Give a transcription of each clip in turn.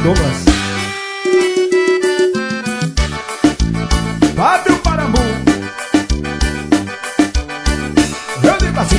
Douglas. Fábio Parambu. Eu digo assim: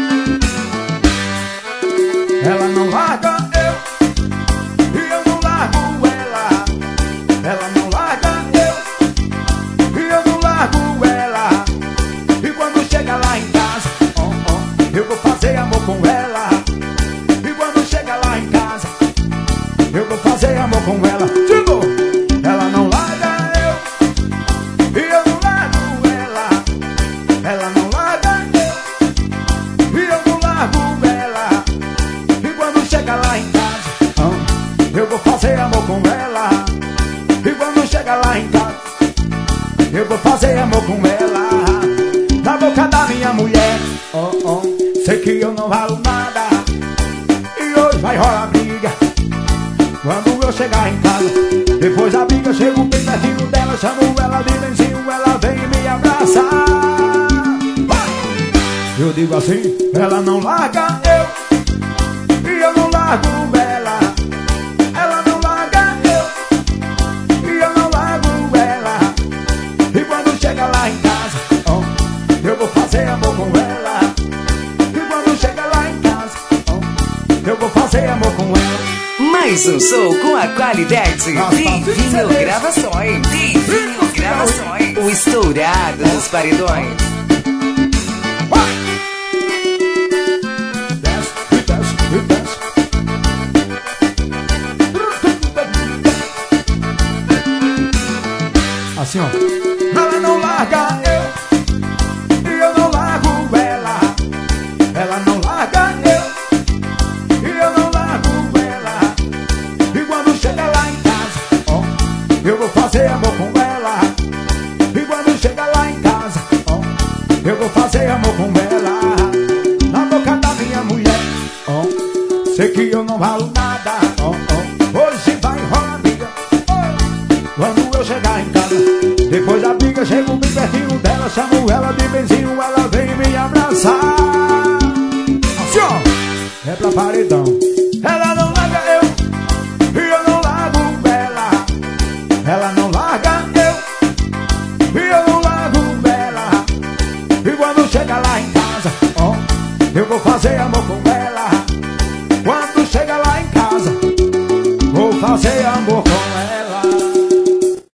ela não larga eu, e eu não largo ela. Ela não larga eu, e eu não largo ela. E quando chega lá em casa, eu vou fazer amor com ela. E quando chega lá em casa, eu vou fazer amor com ela. De novo. Ela não larga eu, e eu não largo ela. Ela não larga eu, e eu não largo ela. E quando chega lá em casa, eu vou fazer amor com ela. E quando chega lá em casa, eu vou fazer amor com ela. Na boca da minha mulher, sei que eu não valo nada. E hoje vai rolar briga quando eu chegar em casa. Depois da briga eu chego bem pertinho dela, chamo ela de benzinho, ela vem e me abraça. Eu digo assim: ela não larga eu, e eu não largo ela. Ela não larga eu, e eu não largo ela. E quando chega lá em casa, eu vou fazer amor com ela. E quando chega lá em casa, eu vou fazer amor com ela. Mais um show com a qualidade Divinho Gravações. Divinho Gravações. O estourado dos paredões. Assim, ó. Ela não larga eu, e eu não largo ela. Ela não larga eu, e eu não largo ela. E quando chega lá em casa, eu vou fazer amor com ela. E quando chega lá em casa, eu vou fazer amor com ela. Na boca da minha mulher, sei que eu não valo nada. Hoje vai rolar briga quando eu chegar em casa. Depois da briga, chego bem pertinho dela, chamo ela de benzinho, ela vem me abraçar. Assim, ó, é pra paredão.